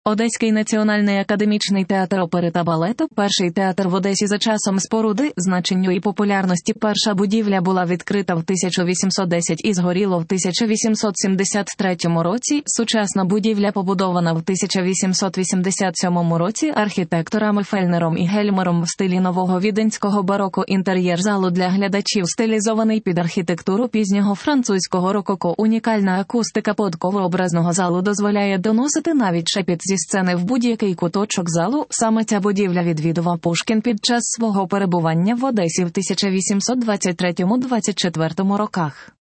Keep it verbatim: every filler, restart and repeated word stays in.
Одеський національний академічний театр опери та балету – перший театр в Одесі за часом споруди, значенню і популярності. Перша будівля була відкрита в тисяча вісімсот десять і згоріла в тисяча вісімсот сімдесят третьому році. Сучасна будівля побудована в тисяча вісімсот вісімдесят сьомому році архітекторами Фельнером і Гельмером в стилі нового віденського бароко. Інтер'єр залу для глядачів стилізований під архітектуру пізнього французького рококо. Унікальна акустика подково-образного залу дозволяє доносити навіть шепіт зі сцени в будь-який куточок залу. Саме ця будівля відвідував Пушкін під час свого перебування в Одесі в тисяча вісімсот двадцять третьому - двадцять четвертому роках.